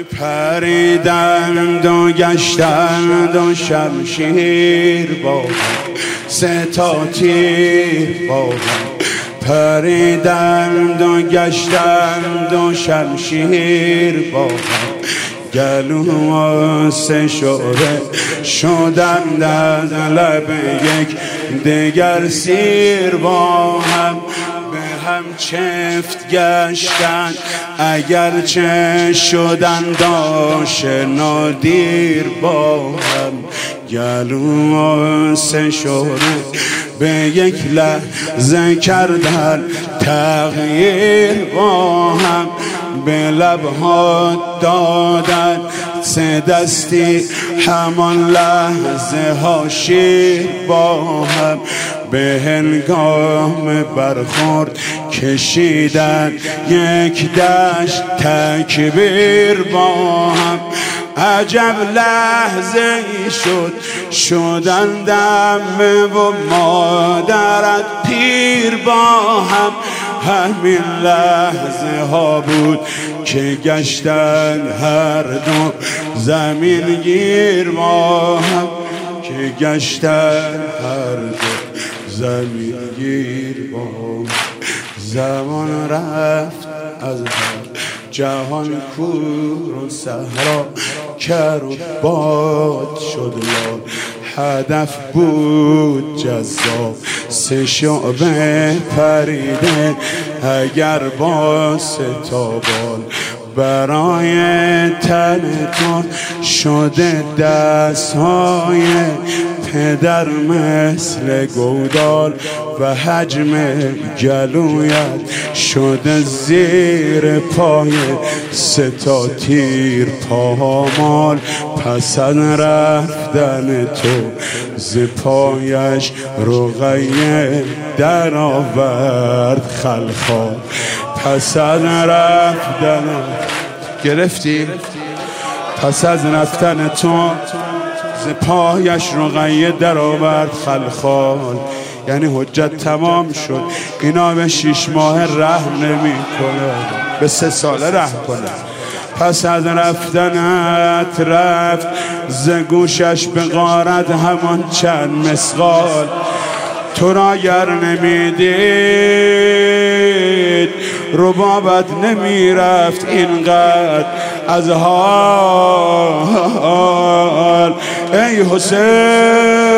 پریدند و گشتند و شمشیر با سه تا تیر با پریدند و گشتند و شمشیر با گلو و سه شعبه شدند از لب یک دگر سیر با هم به هم چفت گشتند اگرچه شدند آشنا دیر با هم گلو و سه شعبه به یک لحظه کردن تغییر با هم به لبها دادن سه دستی همان لحظه ها شیر با هم به هنگام برخورد کشیدن یک دشت تکبیر با هم عجب لحظه ای شدند عمه و مادرت پیر با هم همین لحظه ها بود که گشتن هر دو زمین گیر با هم که گشتن هر دو زمین گیر با هم زمان رفت از جهان کور و صحرا کر و باد شد لال هدف بود جذاب سه شعبه پریده اگر با سه تا بال برای تن تو شده دستهای پدر مثل گودال و حجم گلویت شده زیر پای سه تا تیر پامال پس از رفتن تو ز پایش رقیه در آورد خلخال پس از رفتن گرفتی پس از رفتن تو ز پایش رقیه در آورد خلخال یعنی حجت تمام شد اینا به 6 ماه رحم نمی کنه به 3 ساله رحم کنه پس از رفتنت رفت ز گوشش به غارت همان چند مسقال تو را گر نمیدید ربابت نمی رفت اینقدر از حال ای حسین